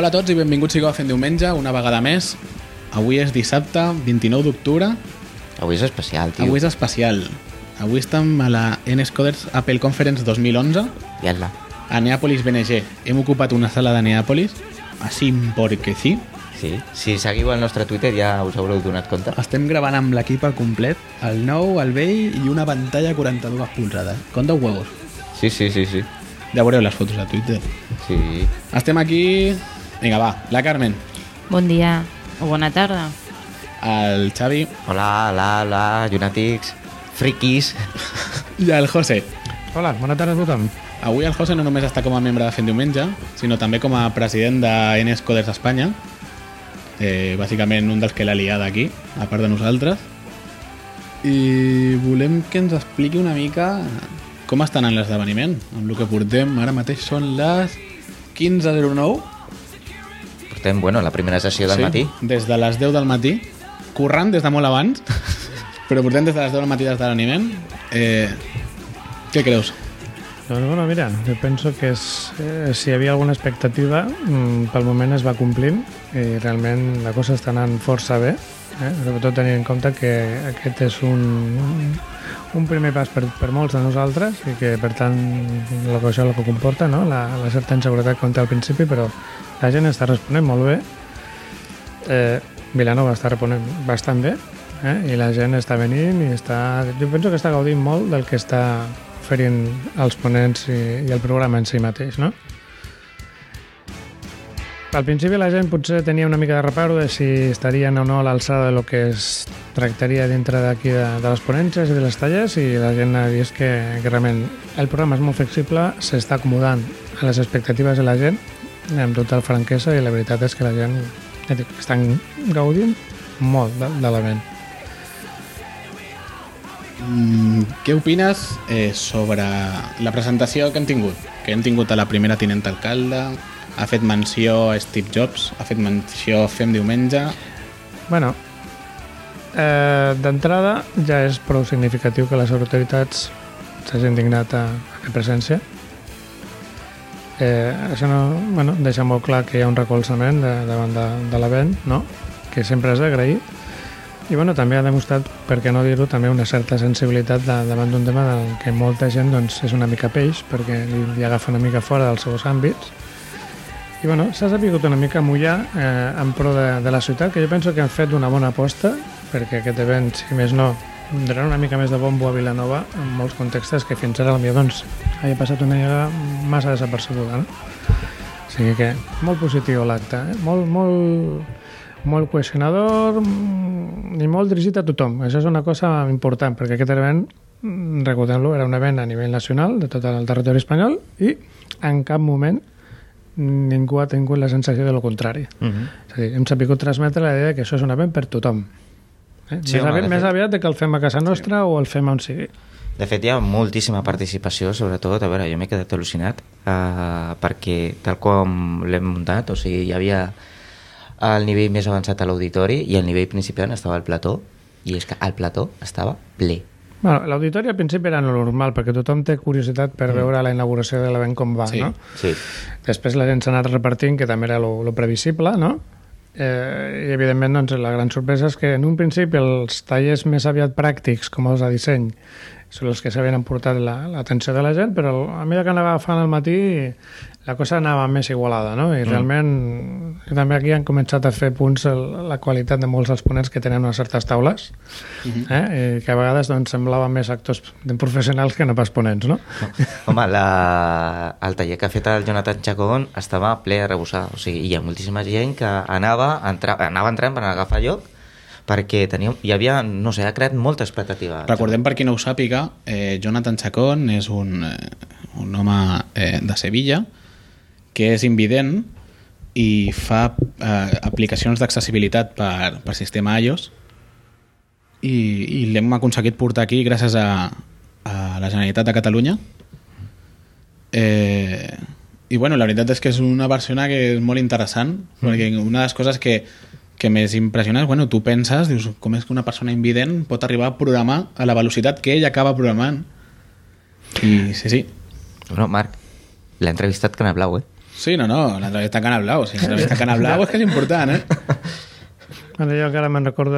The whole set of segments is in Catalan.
Hola a tots i benvinguts sigueu a Fent Diumenge, una vegada més. Avui és dissabte, 29 d'octubre. Avui és especial, tio. Avui és especial. Avui estem a la NSCoders Apple Conference 2011 Iala. a Neàpolis BNG. Hem ocupat una sala de Neàpolis, així perquè sí. Sí, si seguiu el nostre Twitter ja us haureu donat compte. Estem gravant amb l'equip al complet, el nou, el vell i una pantalla 42 polzades. Compte huevos. Sí. Ja veureu les fotos a Twitter. Sí. Estem aquí... Vinga, va, la Carmen, Bon dia o bona tarda. el Xavi Hola, llunàtics, friquis. i el José. Hola, bona tarda a tothom. Avui el José no només està com a membre de Fent Diumenge, sinó també com a president de NSCoders Espanya. Bàsicament un dels que l'ha liat aquí, a part de nosaltres. I volem que ens expliqui una mica com està anant l'esdeveniment. Amb el que portem, ara mateix són les 15:09. Portem, la primera sessió del matí. Des de les 10 del matí, currant des de molt abans, però portem des de les 10 del matí des de l'animent. Què creus? Doncs, mira, jo penso que si hi havia alguna expectativa, pel moment es va complint i realment la cosa està anant força bé, sobretot tenint en compte que aquest és un primer pas per molts de nosaltres i que, per tant, això el que comporta, no? la certa inseguretat que té al principi, però la gent està responent molt bé. Vilanova està responent bastant bé, i la gent està venint i jo penso que està gaudint molt del que està oferint els ponents i el programa en si mateix, no? Al principi la gent potser tenia una mica de reparo de si estarien o no a l'alçada del que es tractaria dintre d'aquí de les ponències i de les tallers, i la gent ha vist que realment el programa és molt flexible, s'està acomodant a les expectatives de la gent amb total franquesa, i la veritat és que la gent estan gaudint molt de l'event. Què opines sobre la presentació que hem tingut? Que hem tingut a la primera tinent alcalde, ha fet menció a Steve Jobs, ha fet menció a Fem Diumenge... D'entrada ja és prou significatiu que les autoritats s'hagin dignat a fer presència. Això deixa molt clar que hi ha un recolzament davant de l'event, no? Que sempre és d'agrair. I també ha demostrat, per què no dir-ho, també una certa sensibilitat davant d'un tema del que molta gent és una mica peix, perquè li agafa una mica fora dels seus àmbits. I s'ha sabut una mica mullar en pro de la ciutat, que jo penso que han fet una bona aposta, perquè aquest event, si més no, donarà una mica més de bombo a Vilanova en molts contextes que fins ara potser havia passat una mica massa desapercebuda, no? O sigui que molt positiu l'acte, molt cohesionador i molt dirigit a tothom. Això és una cosa important, perquè aquest event, recordem-lo, era un event a nivell nacional de tot el territori espanyol i en cap moment ningú ha tingut la sensació de lo contrari. És a dir, hem sabut transmetre la idea que això és un event per tothom. Sí, més aviat que el fem a casa nostra o el fem on sigui. De fet, hi ha moltíssima participació, sobretot, jo m'he quedat al·lucinat, perquè tal com l'hem muntat, o sigui, hi havia el nivell més avançat a l'auditori i el nivell principiant estava al plató, i és que el plató estava ple. L'auditori al principi era normal, perquè tothom té curiositat per veure la inauguració de l'event com va, no? Sí. Després la gent s'ha anat repartint, que també era lo previsible, no? I evidentment la gran sorpresa és que en un principi els tallers més aviat pràctics, com els de disseny, són els que s'havien emportat l'atenció de la gent, però a mesura que anava agafant al matí la cosa anava més igualada, no? I realment també aquí han començat a fer punts la qualitat de molts dels ponents que tenen unes certes taules, i que a vegades semblaven més actors professionals que no pas ponents, no? Home, el taller que ha fet el Jonathan Chacón estava ple a rebossar, o sigui, hi ha moltíssima gent que anava entrant per agafar lloc, perquè hi havia, ha creat molta expectativa. Recordem, per qui no ho sàpiga, Jonathan Chacón és un home de Sevilla que és invident i fa aplicacions d'accessibilitat per sistema iOS, i l'hem aconseguit portar aquí gràcies a la Generalitat de Catalunya. I la veritat és que és una persona que és molt interessant, perquè una de les coses que més impressiona és, tu penses, dius, com és que una persona invident pot arribar a programar a la velocitat que ell acaba programant. I sí. Marc, l'ha entrevistat Cana Blau, Sí, no, l'entrevista a Canal Blau. Sí, l'entrevista a Canal Blau és que és important, Bueno, jo encara me'n recordo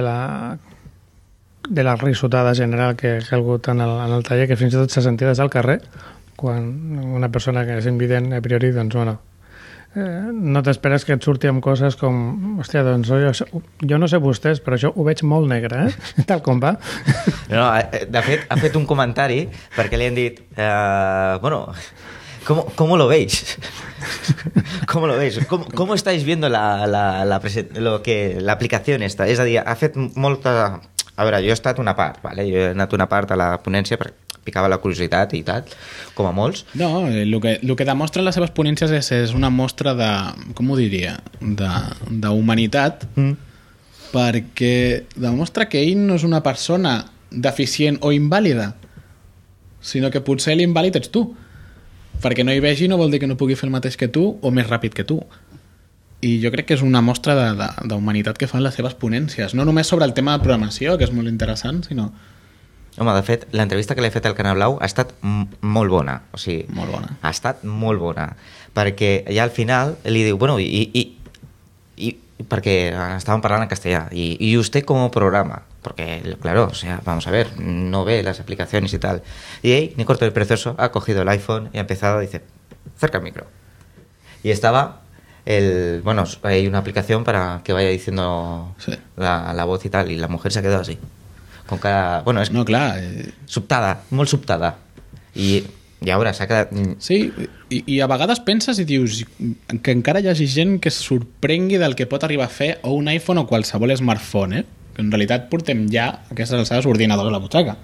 de la risotada general que ha hagut en el taller, que fins i tot se sentia des del carrer, quan una persona que és invident a priori, doncs, bueno, no t'esperes que et surti amb coses com, hòstia, doncs jo no sé vostès, però això ho veig molt negre, tal com va. No, de fet, ha fet un comentari perquè li han dit, bueno, ¿cómo lo veis? ¿Cómo lo veis? ¿Cómo estáis viendo la aplicación esta? És a dir, ha fet molta... A veure, jo he estat una part, vale? Jo he anat una part a la ponència perquè picava la curiositat i tal, com a molts. No, el que demostren les seves ponències és una mostra de, com ho diria, d'humanitat, perquè demostra que ell no és una persona deficient o invàlida, sinó que potser l'invàlid ets tu. Perquè no hi vegi no vol dir que no pugui fer el mateix que tu o més ràpid que tu. I jo crec que és una mostra d'humanitat que fan les seves ponències. No només sobre el tema de programació, que és molt interessant, sinó... Home, de fet, l'entrevista que l'he fet al Canal Blau ha estat molt bona. O sigui, molt bona. Ha estat molt bona. Perquè ja al final li diu, bueno, perquè estaven parlant en castellà, y usted como programa, porque claro, o sea, vamos a ver, no ve las aplicaciones y tal. Y ahí, ni corto ni precioso, ha cogido el iPhone y ha empezado, dice, cerca el micro. Y estaba bueno, hay una aplicación para que vaya diciendo sí, la voz y tal, y la mujer se ha quedado así. Con cada... Bueno, és... No, clar. Sobtada, molt sobtada. I ara s'ha quedat... Sí, i a vegades penses i dius que encara hi hagi gent que es sorprengui del que pot arribar a fer o un iPhone o qualsevol smartphone, que en realitat portem ja a aquestes alçades ordinadors a la butxaca.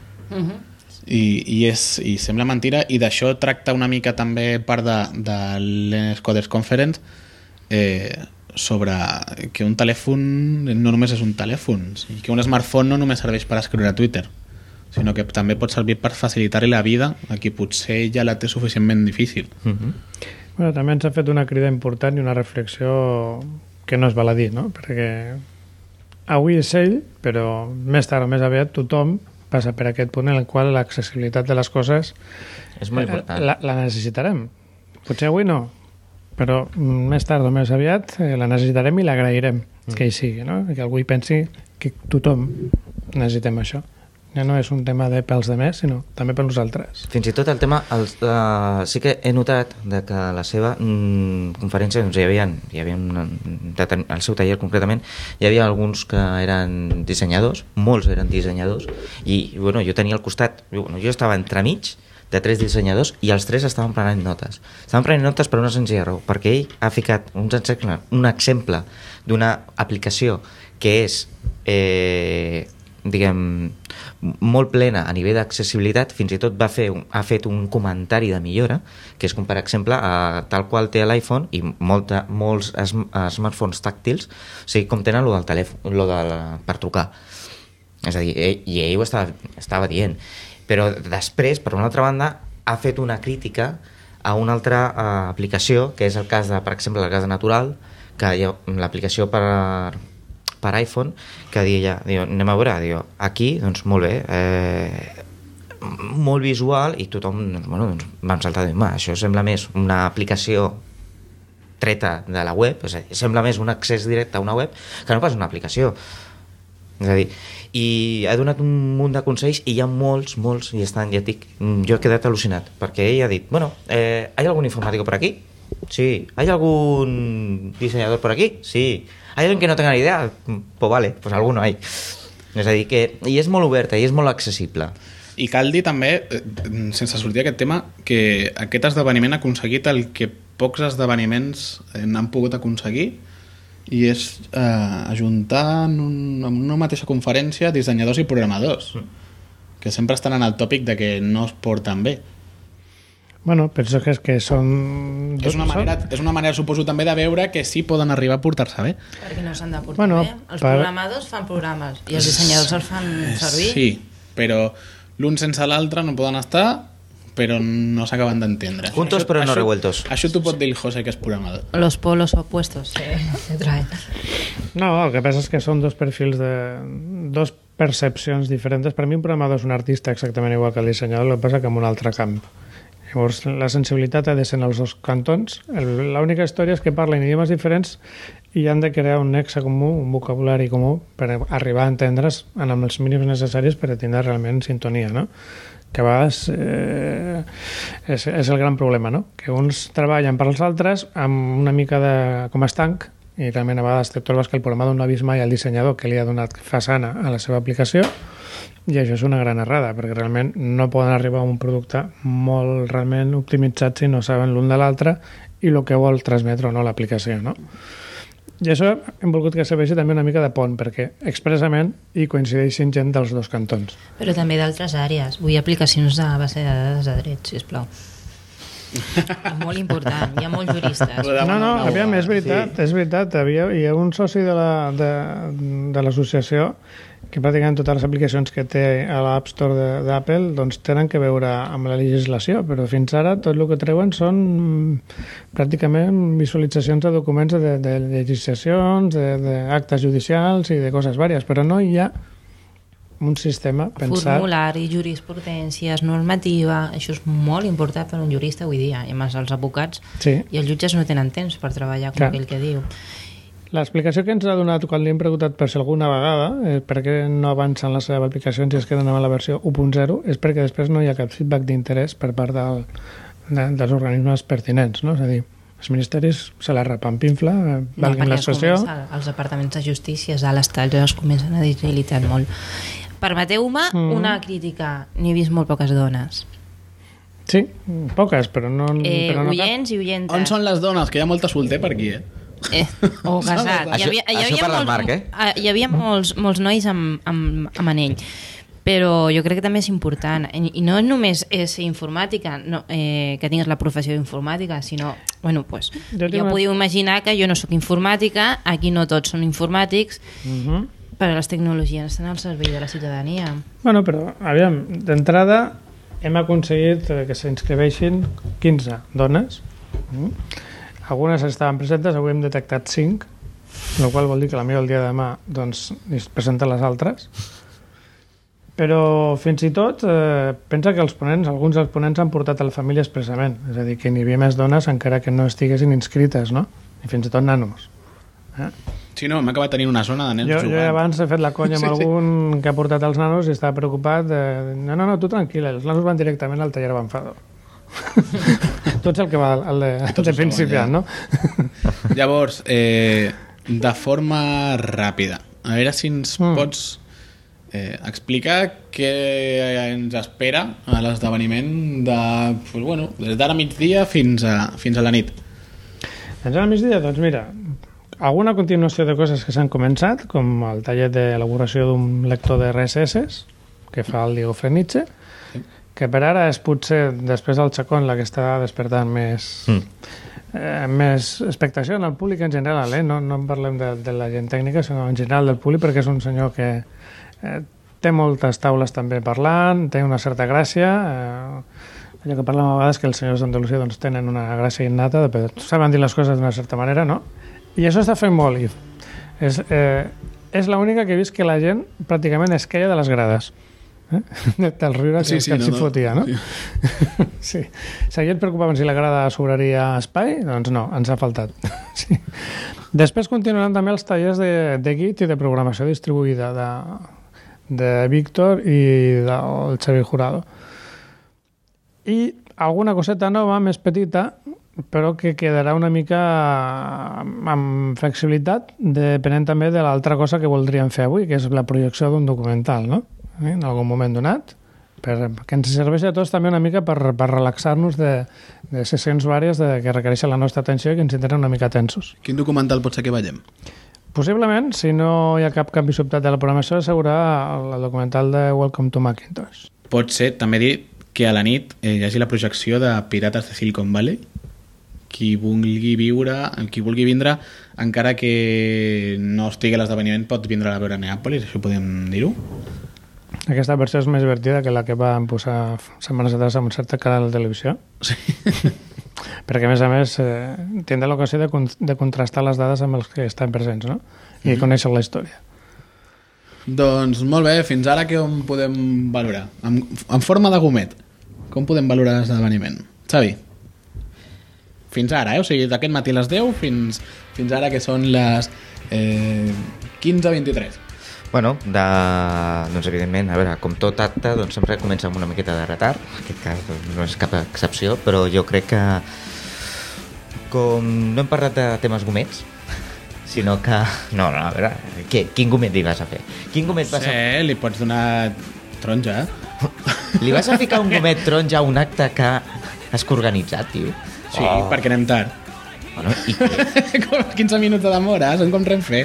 I sembla mentira, i d'això tracta una mica també part de l'Enescoders Conference, sobre que un telèfon no només és un telèfon, i que un smartphone no només serveix per escriure a Twitter, sinó que també pot servir per facilitar-li la vida a qui potser ja la té suficientment difícil. Bueno, també ens ha fet una crida important i una reflexió que no es val a dir, no? Perquè avui és ell, però més tard o més aviat tothom passa per aquest punt en el qual l'accessibilitat de les coses és molt important. La necessitarem. Potser avui no, però més tard o més aviat la necessitarem i l'agrairem que hi sigui, no? Que algú hi pensi que tothom necessitem això. Ja no és un tema de pels de més, sinó també per nosaltres. Fins i tot el tema... sí que he notat que a la seva conferència doncs, hi havia al seu taller concretament, hi havia alguns que eren dissenyadors, molts eren dissenyadors, i bueno, jo tenia al costat... Bueno, jo estava entremig de 3 dissenyadors i els 3 estaven prenent notes. Estaven prenent notes per una senzilla raó, perquè ell ha ficat un exemple d'una aplicació que és... diguem, molt plena a nivell d'accessibilitat, fins i tot ha fet un comentari de millora, que és com per exemple tal qual té l'iPhone i molts smartphones tàctils, o sigui, com tenen lo del telèfon, per trucar. És a dir, ell ho estava dient, però després, per una altra banda, ha fet una crítica a una altra aplicació, que és el cas de, per exemple, el cas de Natural, que l'aplicació per iPhone, que deia, anem a veure, aquí, doncs molt bé, molt visual, i tothom, doncs vam saltar, això sembla més una aplicació treta de la web, és a dir, sembla més un accés directe a una web que no pas una aplicació. És a dir, i ha donat un munt de consells i hi ha molts, i estan, ja et dic, jo he quedat al·lucinat, perquè ell ha dit, ¿hay algún informático por aquí? Sí. ¿Hay algún diseñador por aquí? Sí. ¿Hay alguien que no tenga ni idea? Pues vale, pues alguno hay. És a dir, que i és molt oberta i és molt accessible. I cal dir també, sense sortir d'aquest tema, que aquest esdeveniment ha aconseguit el que pocs esdeveniments han pogut aconseguir, i és ajuntar en una mateixa conferència dissenyadors i programadors, que sempre estan en el tòpic de que no es porten bé. Bueno, penso que és que són... És una manera, suposo, també de veure que sí poden arribar a portar-se bé. Perquè no s'han de portar bé. Els programadors fan programes i els dissenyadors els fan servir. Sí, però l'un sense l'altre no poden estar, però no s'acaben d'entendre. Juntos però no revueltos. Això t'ho pot dir el José, que és programador. Los polos opuestos se traen. No, el que passa és que són dos perfils dos percepcions diferents. Per mi un programador és un artista exactament igual que el dissenyador, el que passa que en un altre camp. Llavors, la sensibilitat ha de ser en els dos cantons. L'única història és que parlen idiomes diferents i han de crear un nexe comú, un vocabulari comú, per arribar a entendre's amb els mínims necessaris per a tindre realment sintonia, no? Que a vegades és el gran problema, no? Que uns treballen per als altres amb una mica de com a estanc i realment a vegades te trobes que el programa no ha vist mai el dissenyador que li ha donat façana a la seva aplicació i això és una gran errada perquè realment no poden arribar a un producte molt realment optimitzat si no saben l'un de l'altre i el que vol transmetre o no l'aplicació, no? I això hem volgut que serveixi també una mica de pont, perquè expressament hi coincideixin gent dels dos cantons. Però també d'altres àrees. Vull aplicacions de base de dades de dret, sisplau. Molt important, hi ha molts juristes. No, aviam, és veritat. Hi ha un soci de l'associació que pràcticament totes les aplicacions que té a l'App Store d'Apple doncs tenen que veure amb la legislació, però fins ara tot el que treuen són pràcticament visualitzacions de documents de legislacions, d'actes judicials i de coses vàries, però no hi ha un sistema pensat... Formulari, jurisprudències, normativa, això és molt important per a un jurista avui dia, i més els advocats i els jutges no tenen temps per treballar com aquell que diu. L'explicació que ens ha donat quan li hem preguntat per si alguna vegada per què no avancen les seves aplicacions i es queden amb la versió 1.0 és perquè després no hi ha cap feedback d'interès per part dels organismes pertinents, no? És a dir, els ministeris se la repampinfla, valguin l'expressió... Els departaments de justícia a l'estat es comencen a desagilitar molt. Permeteu-me una crítica. N'he vist molt poques dones. Sí, poques, però no... Oients i oientes. On són les dones? Que hi ha molta solter per aquí, o casat. Això per al Marc, Hi havia molts nois amb anell, però jo crec que també és important, i no només és informàtica, que tingues la professió d'informàtica, sinó, bueno, pues, jo podeu imaginar que jo no sóc informàtica, aquí no tots són informàtics, però les tecnologies estan al servei de la ciutadania. Bueno, però, aviam, d'entrada hem aconseguit que s'inscriveixin 15 dones, algunes estaven presentes, avui hem detectat 5, el qual vol dir que el dia de demà doncs, es presenten les altres. Però fins i tot pensa que alguns dels ponents han portat a la família expressament, és a dir, que n'hi havia més dones encara que no estiguessin inscrites, no? I fins i tot nanos. Sí, no, m'ha acabat tenint una zona de nens jugant. Jo abans he fet la conya amb algun que ha portat els nanos i estava preocupat no, tu tranquil, els nanos van directament al taller Banfado. Tu ets el que va al de principiant, no? Llavors, de forma ràpida, a veure si ens pots explicar què ens espera a l'esdeveniment des d'ara migdia fins a la nit. Fins a la migdia, doncs mira, alguna continuació de coses que s'han començat, com el taller d'elaboració d'un lector de RSS que fa el Diego Freniche, que per ara és potser, després del Chacón, la que està despertant més expectació en el públic en general, no en parlem de la gent tècnica, sinó en general del públic, perquè és un senyor que té moltes taules també parlant, té una certa gràcia, allò que parlem a vegades que els senyors d'Andalusia doncs, tenen una gràcia innata, saben dir les coses d'una certa manera, no? I això està fent molt. És l'única que he vist que la gent pràcticament es queia de les grades. Del riure que s'hi fotia, no? Sí. Si alguien et preocupava si la grada sobraria espai, doncs no, ens ha faltat. Sí. Després continuaran també els tallers de Git i de programació distribuïda de Víctor i del Xavi Jurado. I alguna coseta nova, més petita, però que quedarà una mica amb flexibilitat, depenent també de l'altra cosa que voldríem fer avui, que és la projecció d'un documental, no? En algun moment donat, que ens serveix a tots també una mica per relaxar-nos de sessions vàries que requereixen la nostra atenció i que ens tenen una mica tensos. Quin documental pot ser que veiem? Possiblement, si no hi ha cap canvi sobtat de la programació, segurà el documental de Welcome to Macintosh. Pot ser, també dir, que a la nit hi hagi la projecció de Pirates de Silicon Valley. Qui vulgui vindre, encara que no estigui a l'esdeveniment, pot vindre a veure a Neàpolis, això podem dir-ho? Aquesta versió és més divertida que la que van posar setmanes atrás en un cert canal de televisió. Sí. Perquè, a més, tindrà l'ocasió de contrastar les dades amb els que estan presents, no? I conèixer la història. Doncs molt bé, fins ara com podem valorar? En forma de gomet, com podem valorar l'esdeveniment? Xavi, fins ara, o sigui, d'aquest matí a les 10 fins ara que són les 15:23. Bueno, doncs evidentment, a veure, com tot acte, doncs sempre comença amb una miqueta de retard. En aquest cas doncs, no és cap excepció, però jo crec que com no hem parlat de temes gomets, sinó que... No, a veure, quin gomet li vas a fer? Quin gomet vas a fer? Li pots donar taronja, Li vas a ficar un gomet taronja a un acte que has organitzat, tio? Sí, perquè anem tard. Bueno, i què? 15 minuts de demora, són com Renfe.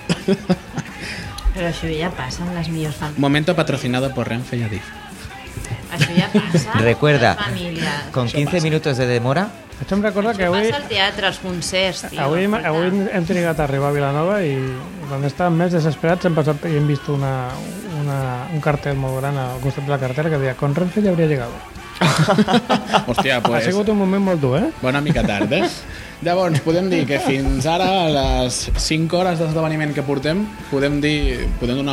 Però això ja passa en les millors famílies. Momento patrocinado por Renfe y Adif. Això ja passa Recuerda, en les famílies. con 15 minutos de demora... Això em recorda que Això avui... passa al teatre, als concerts, tio. Avui hem trigat a arribar a Vilanova i quan estàvem més desesperats hem passat i hem vist un cartell molt gran al costat de la carretera que deia «Con Renfe ya habría llegado». Hòstia, Ha pues... sigut un moment molt dur, Bona mica tard, Llavors, podem dir que fins ara, a les 5 hores d'esdeveniment que portem, podem donar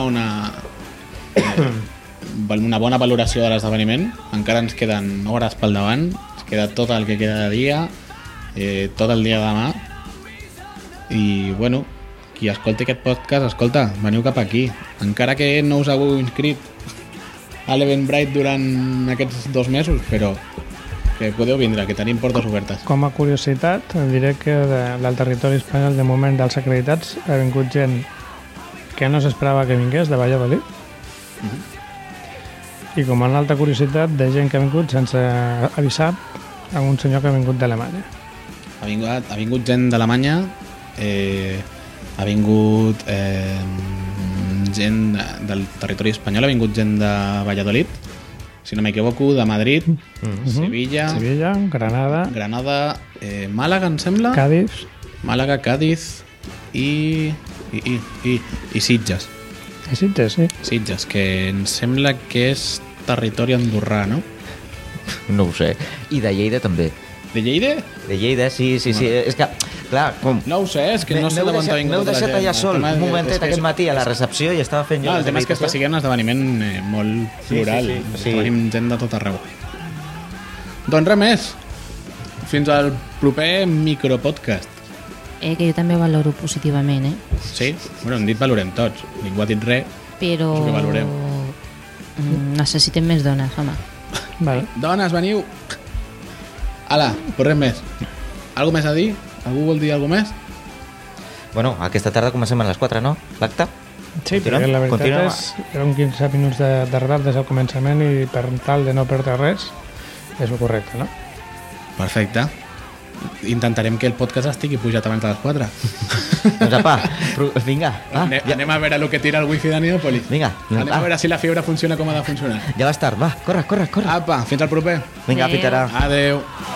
una bona valoració de l'esdeveniment. Encara ens queden hores pel davant, ens queda tot el que queda de dia, tot el dia de demà. I, bueno, qui escolti aquest podcast, escolta, veniu cap aquí. Encara que no us hagueu inscrit a l'Eventbrite durant aquests 2 mesos, però que podeu vindre, que tenim portes obertes. Com a curiositat, diré que del territori espanyol, de moment dels acreditats, ha vingut gent que no s'esperava que vingués, de Valladolid. I com a una altra curiositat, de gent que ha vingut sense avisar a un senyor que ha vingut d'Alemanya. Ha vingut gent d'Alemanya, ha vingut gent del territori espanyol, ha vingut gent de Valladolid, si no m'equivoco, de Madrid, Sevilla, Granada, Màlaga, em sembla? Màlaga, Cádiz i Sitges. I Sitges, sí. Sitges, que em sembla que és territori andorrà, no? No ho sé. I de Lleida també. De Lleida? De Lleida, sí. És que, clar, com... No ho sé, és que no sé d'on ha vingut M'heu tota la deixat gent. allà sol un momentet aquest matí a la recepció i estava fent jo... No, el tema és que està sent un esdeveniment molt plural. Sí. Tenim gent de tot arreu. Doncs res més. Fins al proper micropodcast. Que jo també valoro positivament, Sí? Bueno, hem dit valorem tots. Ningú ha dit res. Però... Això que valorem. Necessitem més dones, home. Vale. Dones, veniu! Ala, pues res més. Algo més a dir? Algú vol dir alguna més? Bueno, aquesta tarda comencem a les 4, no? L'acte? Sí, perquè la veritat és que eren 15 minuts de retard des del començament i per tal de no perdre res és el correcte, no? Perfecte. Intentarem que el podcast estigui pujat abans de les 4. Doncs apa, vinga. Anem a veure el que tira el wifi de Neòpolis. Vinga. Anem a veure si la fibra funciona com ha de funcionar. Ja vas tard, va, corre. Apa, fins al proper. Vinga, fins ara. Adeu.